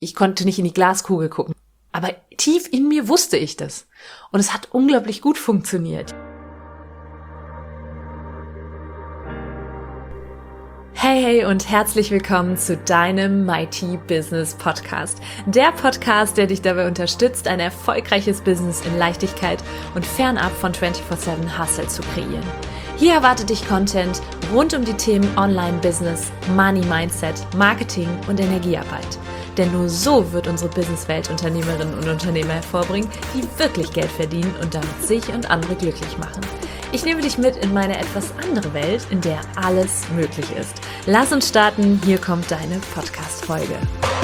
ich konnte nicht in die Glaskugel gucken. Aber tief in mir wusste ich das. Und es hat unglaublich gut funktioniert. Hey und herzlich willkommen zu deinem Mighty Business Podcast. Der Podcast, der dich dabei unterstützt, ein erfolgreiches Business in Leichtigkeit und fernab von 24/7 Hustle zu kreieren. Hier erwartet dich Content rund um die Themen Online-Business, Money-Mindset, Marketing und Energiearbeit. Denn nur so wird unsere Businesswelt Unternehmerinnen und Unternehmer hervorbringen, die wirklich Geld verdienen und damit sich und andere glücklich machen. Ich nehme dich mit in meine etwas andere Welt, in der alles möglich ist. Lass uns starten, hier kommt deine Podcast-Folge.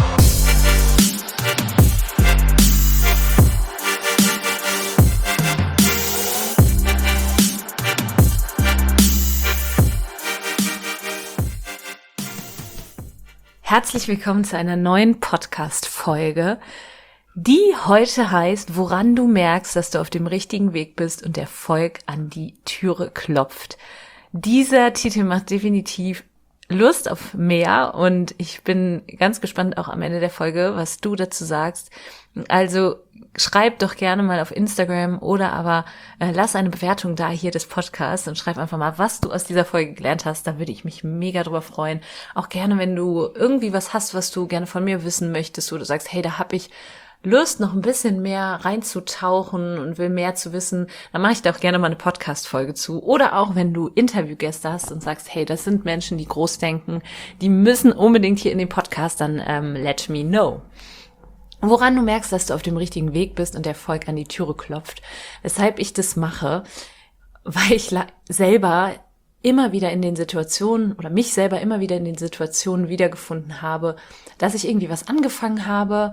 Herzlich willkommen zu einer neuen Podcast-Folge, die heute heißt, woran du merkst, dass du auf dem richtigen Weg bist und Erfolg an die Türe klopft. Dieser Titel macht definitiv Lust auf mehr und ich bin ganz gespannt auch am Ende der Folge, was du dazu sagst. Also schreib doch gerne mal auf Instagram oder aber lass eine Bewertung da hier des Podcasts und schreib einfach mal, was du aus dieser Folge gelernt hast. Da würde ich mich mega drüber freuen. Auch gerne, wenn du irgendwie was hast, was du gerne von mir wissen möchtest, wo du sagst, hey, da habe ich Lust, noch ein bisschen mehr reinzutauchen und will mehr zu wissen, dann mache ich da auch gerne mal eine Podcast-Folge zu. Oder auch, wenn du Interviewgäste hast und sagst, hey, das sind Menschen, die groß denken, die müssen unbedingt hier in den Podcast, dann let me know. Woran du merkst, dass du auf dem richtigen Weg bist und der Erfolg an die Türe klopft. Weshalb ich das mache, weil ich selber immer wieder in den Situationen oder mich selber immer wieder in den Situationen wiedergefunden habe, dass ich irgendwie was angefangen habe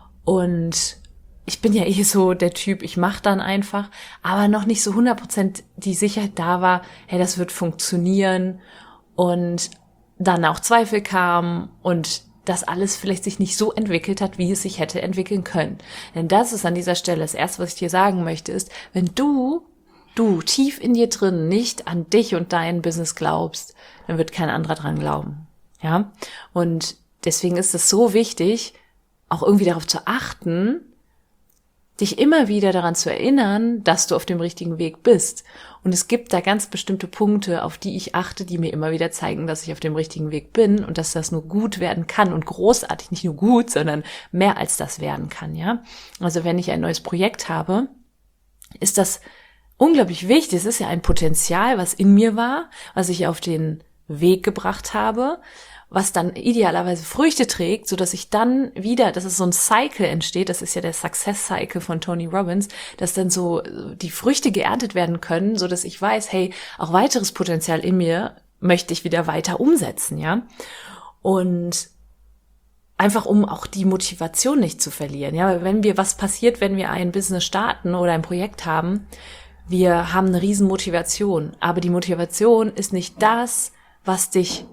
und ich bin ja so der Typ, ich mache dann einfach, aber noch nicht so 100% die Sicherheit da war, hey, das wird funktionieren und dann auch Zweifel kamen und das alles vielleicht sich nicht so entwickelt hat, wie es sich hätte entwickeln können. Denn das ist an dieser Stelle das Erste, was ich dir sagen möchte, ist, wenn du tief in dir drin nicht an dich und dein Business glaubst, dann wird kein anderer dran glauben. Ja? Und deswegen ist es so wichtig, auch irgendwie darauf zu achten, dich immer wieder daran zu erinnern, dass du auf dem richtigen Weg bist. Und es gibt da ganz bestimmte Punkte, auf die ich achte, die mir immer wieder zeigen, dass ich auf dem richtigen Weg bin und dass das nur gut werden kann und großartig, nicht nur gut, sondern mehr als das werden kann, ja. Also wenn ich ein neues Projekt habe, ist das unglaublich wichtig. Es ist ja ein Potenzial, was in mir war, was ich auf den Weg gebracht habe, was dann idealerweise Früchte trägt, so dass ich dann wieder, dass es so ein Cycle entsteht, das ist ja der Success Cycle von Tony Robbins, dass dann so die Früchte geerntet werden können, so dass ich weiß, hey, auch weiteres Potenzial in mir möchte ich wieder weiter umsetzen, ja. Und einfach um auch die Motivation nicht zu verlieren, ja, weil was passiert, wenn wir ein Business starten oder ein Projekt haben, wir haben eine riesen Motivation, aber die Motivation ist nicht das, was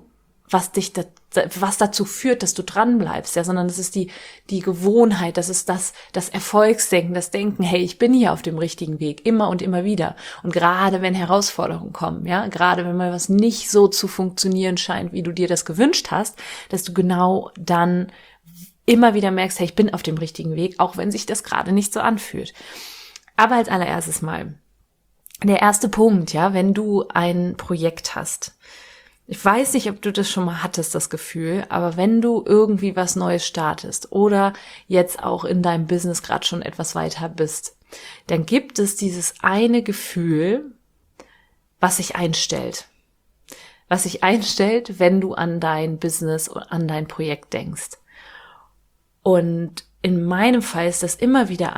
dazu führt, dass du dran bleibst, ja, sondern das ist die Gewohnheit, das ist das Erfolgsdenken, das Denken, hey, ich bin hier auf dem richtigen Weg, immer und immer wieder. Und gerade wenn Herausforderungen kommen, ja, gerade wenn mal was nicht so zu funktionieren scheint, wie du dir das gewünscht hast, dass du genau dann immer wieder merkst, hey, ich bin auf dem richtigen Weg, auch wenn sich das gerade nicht so anfühlt. Aber als allererstes mal, der erste Punkt, ja, wenn du ein Projekt hast. Ich weiß nicht, ob du das schon mal hattest, das Gefühl, aber wenn du irgendwie was Neues startest oder jetzt auch in deinem Business gerade schon etwas weiter bist, dann gibt es dieses eine Gefühl, was sich einstellt. Was sich einstellt, wenn du an dein Business und an dein Projekt denkst. Und in meinem Fall ist das immer wieder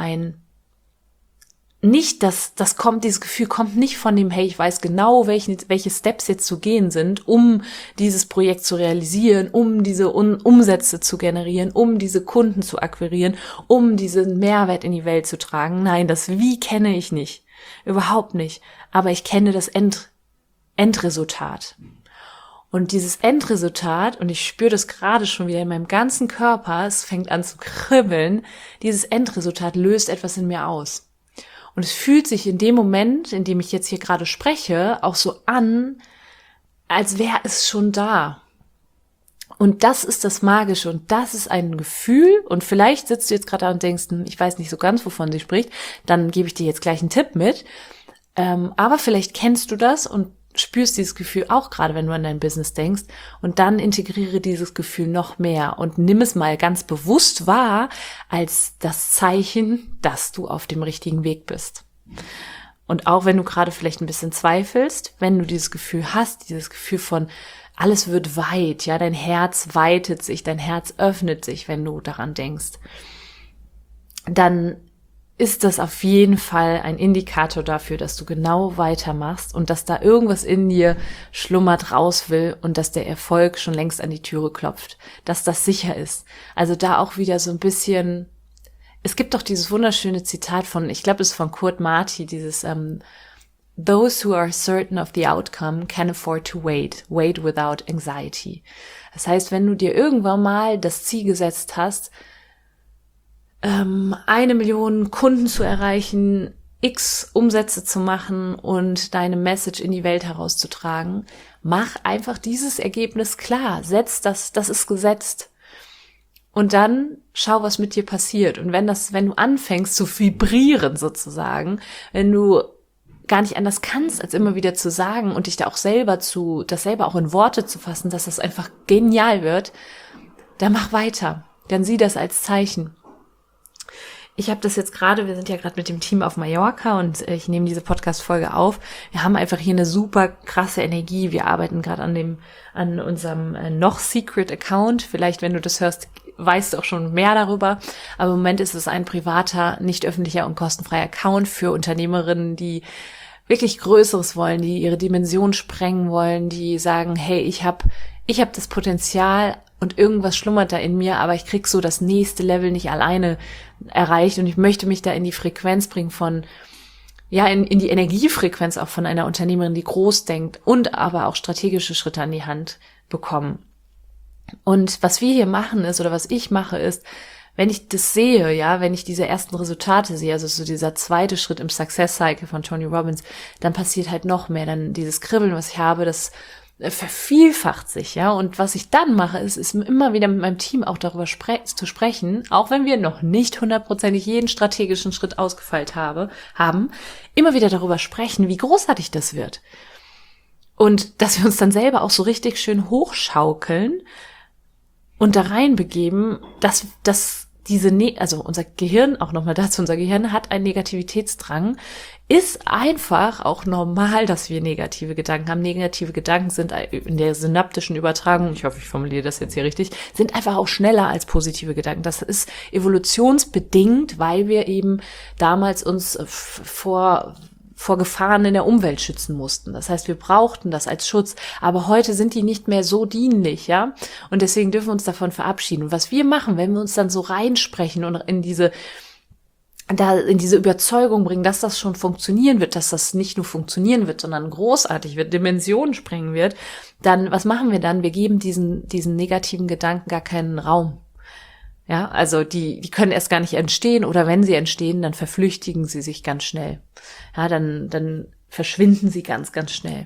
dieses Gefühl kommt nicht von dem, hey, ich weiß genau, welche Steps jetzt zu gehen sind, um dieses Projekt zu realisieren, um diese Umsätze zu generieren, um diese Kunden zu akquirieren, um diesen Mehrwert in die Welt zu tragen. Nein, das Wie kenne ich nicht. Überhaupt nicht. Aber ich kenne das Endresultat. Und dieses Endresultat, und ich spüre das gerade schon wieder in meinem ganzen Körper, es fängt an zu kribbeln, dieses Endresultat löst etwas in mir aus. Und es fühlt sich in dem Moment, in dem ich jetzt hier gerade spreche, auch so an, als wäre es schon da. Und das ist das Magische und das ist ein Gefühl und vielleicht sitzt du jetzt gerade da und denkst, ich weiß nicht so ganz, wovon sie spricht, dann gebe ich dir jetzt gleich einen Tipp mit. Aber vielleicht kennst du das und spürst dieses Gefühl auch gerade, wenn du an dein Business denkst und dann integriere dieses Gefühl noch mehr und nimm es mal ganz bewusst wahr als das Zeichen, dass du auf dem richtigen Weg bist. Und auch wenn du gerade vielleicht ein bisschen zweifelst, wenn du dieses Gefühl hast, dieses Gefühl von alles wird weit, ja, dein Herz weitet sich, dein Herz öffnet sich, wenn du daran denkst, dann ist das auf jeden Fall ein Indikator dafür, dass du genau weitermachst und dass da irgendwas in dir schlummert, raus will und dass der Erfolg schon längst an die Türe klopft, dass das sicher ist. Also da auch wieder so ein bisschen, es gibt doch dieses wunderschöne Zitat von, ich glaube, es ist von Kurt Marti, dieses Those who are certain of the outcome can afford to wait without anxiety. Das heißt, wenn du dir irgendwann mal das Ziel gesetzt hast, 1 Million Kunden zu erreichen, X Umsätze zu machen und deine Message in die Welt herauszutragen, mach einfach dieses Ergebnis klar. Das ist gesetzt. Und dann schau, was mit dir passiert. Und wenn du anfängst zu vibrieren sozusagen, wenn du gar nicht anders kannst, als immer wieder zu sagen und dich da auch das selber auch in Worte zu fassen, dass das einfach genial wird, dann mach weiter. Dann sieh das als Zeichen. Ich habe das jetzt gerade, wir sind ja gerade mit dem Team auf Mallorca und ich nehme diese Podcast-Folge auf. Wir haben einfach hier eine super krasse Energie. Wir arbeiten gerade an unserem noch Secret Account. Vielleicht, wenn du das hörst, weißt du auch schon mehr darüber. Aber im Moment ist es ein privater, nicht öffentlicher und kostenfreier Account für Unternehmerinnen, die wirklich Größeres wollen, die ihre Dimension sprengen wollen, die sagen, hey, ich hab das Potenzial und irgendwas schlummert da in mir, aber ich krieg so das nächste Level nicht alleine erreicht und ich möchte mich da in die Frequenz bringen von, ja, in die Energiefrequenz auch von einer Unternehmerin, die groß denkt und aber auch strategische Schritte an die Hand bekommen. Und was wir hier machen ist, oder was ich mache ist, wenn ich das sehe, ja, wenn ich diese ersten Resultate sehe, also so dieser zweite Schritt im Success Cycle von Tony Robbins, dann passiert halt noch mehr, dann dieses Kribbeln, was ich habe, das vervielfacht sich, ja, und was ich dann mache, ist immer wieder mit meinem Team auch darüber zu sprechen, auch wenn wir noch nicht 100%ig jeden strategischen Schritt ausgefeilt haben, immer wieder darüber sprechen, wie großartig das wird. Und dass wir uns dann selber auch so richtig schön hochschaukeln und da reinbegeben, dass also unser Gehirn, auch nochmal dazu, unser Gehirn hat einen Negativitätsdrang, ist einfach auch normal, dass wir negative Gedanken haben. Negative Gedanken sind in der synaptischen Übertragung, ich hoffe, ich formuliere das jetzt hier richtig, sind einfach auch schneller als positive Gedanken. Das ist evolutionsbedingt, weil wir eben damals uns vor Gefahren in der Umwelt schützen mussten. Das heißt, wir brauchten das als Schutz, aber heute sind die nicht mehr so dienlich, ja? Und deswegen dürfen wir uns davon verabschieden. Und was wir machen, wenn wir uns dann so reinsprechen und in diese Überzeugung bringen, dass das schon funktionieren wird, dass das nicht nur funktionieren wird, sondern großartig wird, Dimensionen sprengen wird, dann, was machen wir dann? Wir geben diesen negativen Gedanken gar keinen Raum. Ja, also die können erst gar nicht entstehen oder wenn sie entstehen, dann verflüchtigen sie sich ganz schnell. Ja, dann verschwinden sie ganz, ganz schnell.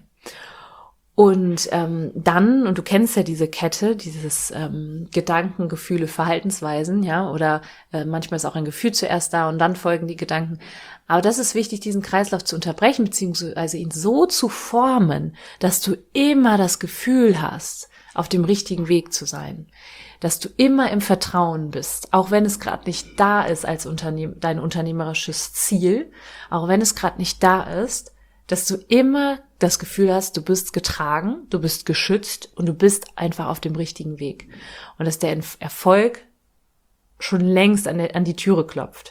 Und und du kennst ja diese Kette, dieses Gedanken, Gefühle, Verhaltensweisen, ja, oder manchmal ist auch ein Gefühl zuerst da und dann folgen die Gedanken. Aber das ist wichtig, diesen Kreislauf zu unterbrechen, beziehungsweise ihn so zu formen, dass du immer das Gefühl hast, auf dem richtigen Weg zu sein. Dass du immer im Vertrauen bist, auch wenn es gerade nicht da ist als dein unternehmerisches Ziel, auch wenn es gerade nicht da ist, dass du immer das Gefühl hast, du bist getragen, du bist geschützt und du bist einfach auf dem richtigen Weg. Und dass der Erfolg schon längst an die Türe klopft.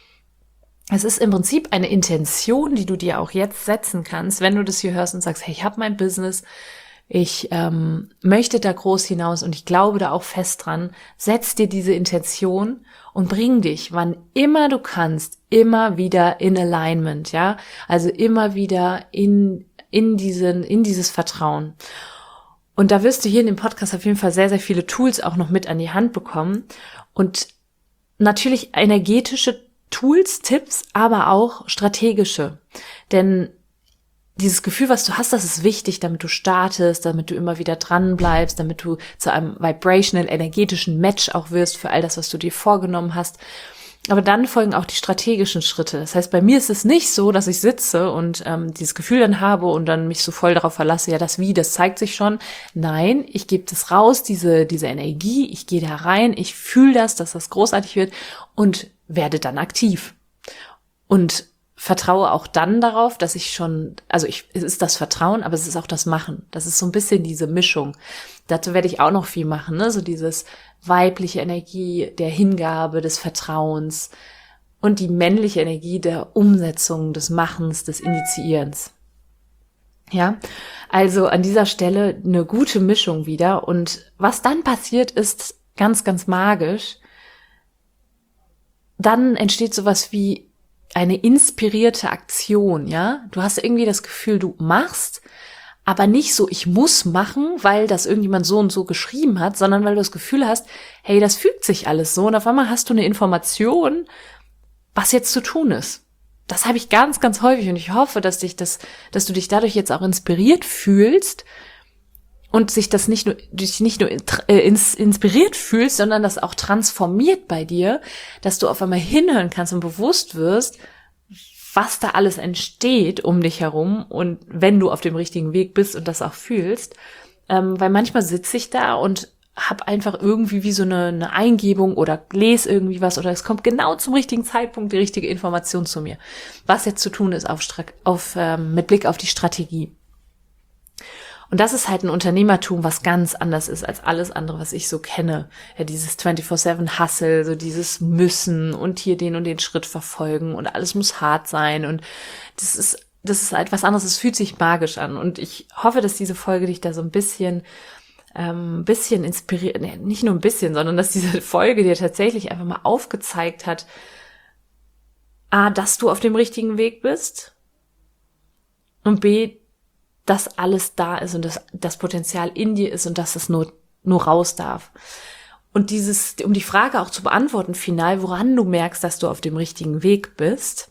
Es ist im Prinzip eine Intention, die du dir auch jetzt setzen kannst, wenn du das hier hörst und sagst, hey, ich habe mein Business, ich möchte da groß hinaus und ich glaube da auch fest dran. Setz dir diese Intention und bring dich, wann immer du kannst, immer wieder in Alignment, ja, also immer wieder in dieses Vertrauen. Und da wirst du hier in dem Podcast auf jeden Fall sehr, sehr viele Tools auch noch mit an die Hand bekommen und natürlich energetische Tools, Tipps, aber auch strategische, denn dieses Gefühl, was du hast, das ist wichtig, damit du startest, damit du immer wieder dran bleibst, damit du zu einem vibrational, energetischen Match auch wirst für all das, was du dir vorgenommen hast. Aber dann folgen auch die strategischen Schritte. Das heißt, bei mir ist es nicht so, dass ich sitze und dieses Gefühl dann habe und dann mich so voll darauf verlasse, ja, das zeigt sich schon. Nein, ich gebe das raus, diese Energie, ich gehe da rein, ich fühle das, dass das großartig wird und werde dann aktiv. Und vertraue auch dann darauf, dass ich schon, es ist das Vertrauen, aber es ist auch das Machen. Das ist so ein bisschen diese Mischung. Dazu werde ich auch noch viel machen, ne? So dieses weibliche Energie der Hingabe, des Vertrauens und die männliche Energie der Umsetzung, des Machens, des Initiierens. Ja, also an dieser Stelle eine gute Mischung wieder. Und was dann passiert, ist ganz, ganz magisch. Dann entsteht sowas wie eine inspirierte Aktion, ja. Du hast irgendwie das Gefühl, du machst, aber nicht so, ich muss machen, weil das irgendjemand so und so geschrieben hat, sondern weil du das Gefühl hast, hey, das fügt sich alles so und auf einmal hast du eine Information, was jetzt zu tun ist. Das habe ich ganz, ganz häufig und ich hoffe, dass du dich dadurch jetzt auch inspiriert fühlst und dich nicht nur inspiriert fühlst, sondern das auch transformiert bei dir, dass du auf einmal hinhören kannst und bewusst wirst, was da alles entsteht um dich herum und wenn du auf dem richtigen Weg bist und das auch fühlst. Weil manchmal sitze ich da und habe einfach irgendwie wie so eine Eingebung oder lese irgendwie was oder es kommt genau zum richtigen Zeitpunkt die richtige Information zu mir. Was jetzt zu tun ist mit Blick auf die Strategie. Und das ist halt ein Unternehmertum, was ganz anders ist als alles andere, was ich so kenne. Ja, dieses 24/7 Hustle, so dieses Müssen und hier den und den Schritt verfolgen und alles muss hart sein und das ist halt was anderes, es fühlt sich magisch an und ich hoffe, dass diese Folge dich da so ein bisschen inspiriert, nicht nur ein bisschen, sondern dass diese Folge dir tatsächlich einfach mal aufgezeigt hat, A, dass du auf dem richtigen Weg bist und B, dass alles da ist und dass das Potenzial in dir ist und dass es nur raus darf. Und um die Frage auch zu beantworten, final, woran du merkst, dass du auf dem richtigen Weg bist.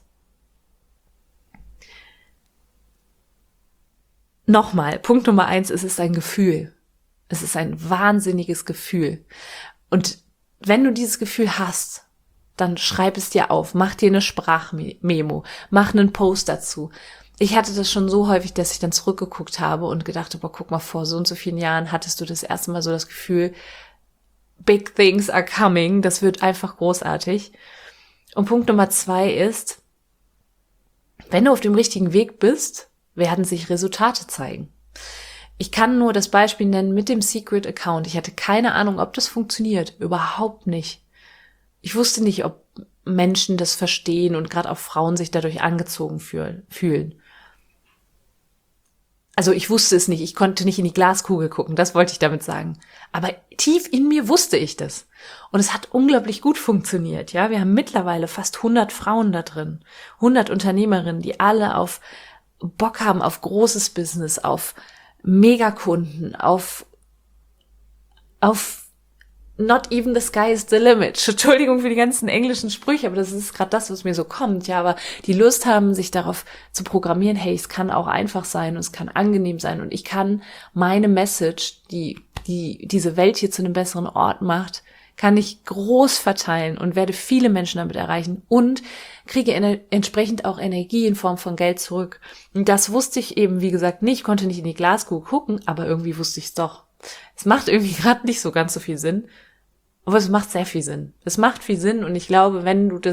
Nochmal, Punkt Nummer 1, es ist ein Gefühl. Es ist ein wahnsinniges Gefühl. Und wenn du dieses Gefühl hast, dann schreib es dir auf, mach dir eine Sprachmemo, mach einen Post dazu. Ich hatte das schon so häufig, dass ich dann zurückgeguckt habe und gedacht habe, guck mal, vor so und so vielen Jahren hattest du das erste Mal so das Gefühl, big things are coming, das wird einfach großartig. Und Punkt Nummer 2 ist, wenn du auf dem richtigen Weg bist, werden sich Resultate zeigen. Ich kann nur das Beispiel nennen mit dem Secret Account. Ich hatte keine Ahnung, ob das funktioniert. Überhaupt nicht. Ich wusste nicht, ob Menschen das verstehen und gerade auch Frauen sich dadurch angezogen fühlen. Also ich wusste es nicht, ich konnte nicht in die Glaskugel gucken, das wollte ich damit sagen. Aber tief in mir wusste ich das. Und es hat unglaublich gut funktioniert, ja. Wir haben mittlerweile fast 100 Frauen da drin, 100 Unternehmerinnen, die alle auf Bock haben auf großes Business, auf Megakunden, auf not even the sky is the limit. Entschuldigung für die ganzen englischen Sprüche, aber das ist gerade das, was mir so kommt. Ja, aber die Lust haben, sich darauf zu programmieren, hey, es kann auch einfach sein und es kann angenehm sein und ich kann meine Message, die diese Welt hier zu einem besseren Ort macht, kann ich groß verteilen und werde viele Menschen damit erreichen und kriege entsprechend auch Energie in Form von Geld zurück. Und das wusste ich eben, wie gesagt, nicht, konnte nicht in die Glaskugel gucken, aber irgendwie wusste ich es doch. Es macht irgendwie gerade nicht so ganz so viel Sinn, aber es macht sehr viel Sinn. Es macht viel Sinn und ich glaube, wenn du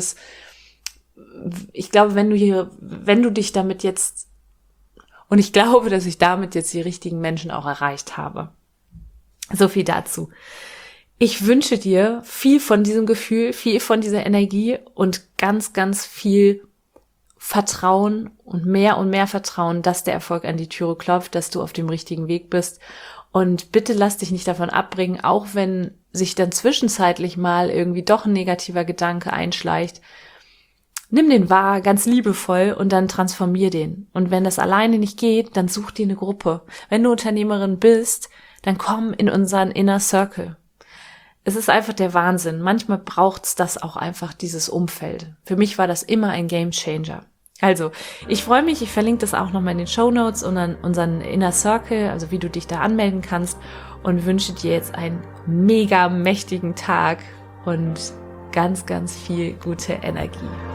dich damit jetzt, und ich glaube, dass ich damit jetzt die richtigen Menschen auch erreicht habe. So viel dazu. Ich wünsche dir viel von diesem Gefühl, viel von dieser Energie und ganz, ganz viel Vertrauen und mehr Vertrauen, dass der Erfolg an die Türe klopft, dass du auf dem richtigen Weg bist. Und bitte lass dich nicht davon abbringen, auch wenn sich dann zwischenzeitlich mal irgendwie doch ein negativer Gedanke einschleicht. Nimm den wahr, ganz liebevoll und dann transformier den. Und wenn das alleine nicht geht, dann such dir eine Gruppe. Wenn du Unternehmerin bist, dann komm in unseren Inner Circle. Es ist einfach der Wahnsinn. Manchmal braucht's das auch einfach, dieses Umfeld. Für mich war das immer ein Game Changer. Also, ich freue mich, ich verlinke das auch nochmal in den Shownotes und dann unseren Inner Circle, also wie du dich da anmelden kannst, und wünsche dir jetzt einen mega mächtigen Tag und ganz, ganz viel gute Energie.